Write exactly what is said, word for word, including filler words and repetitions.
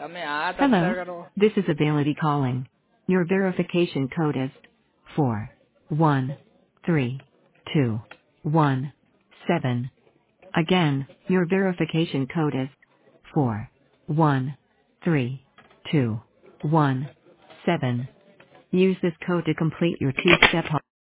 તમે આ Hello, transfer કરો. this is Availity calling. Your verification code is four one three two one seven. Again, your verification code is four one three two one seven. Use this code to complete your two-step